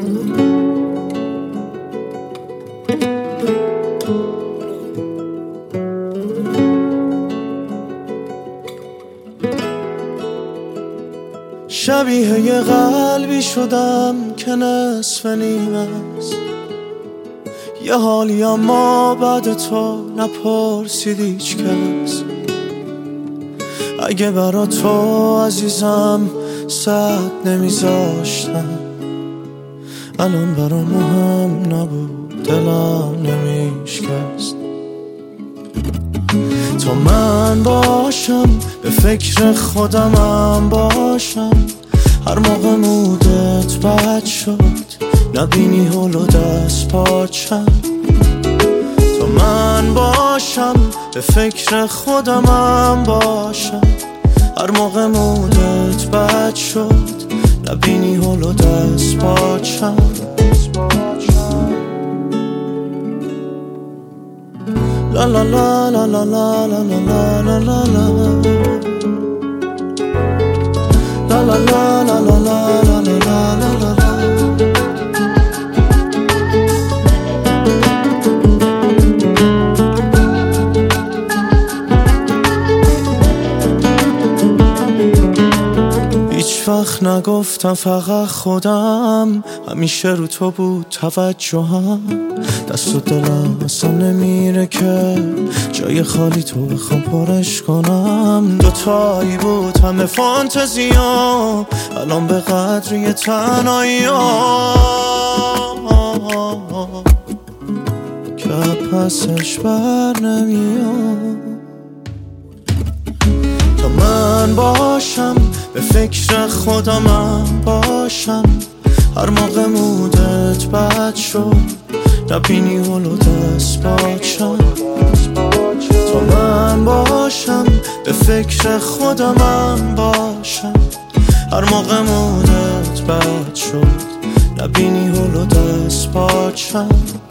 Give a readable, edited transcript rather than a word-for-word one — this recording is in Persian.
شبیه یه قلبی شدم که نصف نیمه است، یه حالی اما بعد تو نپرسید هیچ کس. اگه برا تو عزیزم صد نمیذاشتم، الان برا مهم نبود، دلم نمیشکست. تا من باشم به فکر خودمم باشم، هر موقع مودت بد شد نبینی هل و دست پاچم. تا من باشم به فکر خودمم باشم، هر موقع مودت بد شد نبینی هل و دست پاچم. La la la la la la la la la la la la la la la la la la la la. هیچ وقت نگفتم فقط خودم، همیشه رو تو بود توجهم. دست و دلم اصلا نمیره که جای خالی تو بخوام پرش کنم. دوتایی بود همه فانتزیام، الان به قدر یه تنهاییام که پسش بر نمیام. تا من باشم به فکر خودمم باشم، هر موقع مودت بد شد نبینی هل و دست پاچم. تا من باشم به فکر خودمم باشم، هر موقع مودت بد شد نبینی هل و دست پاچم.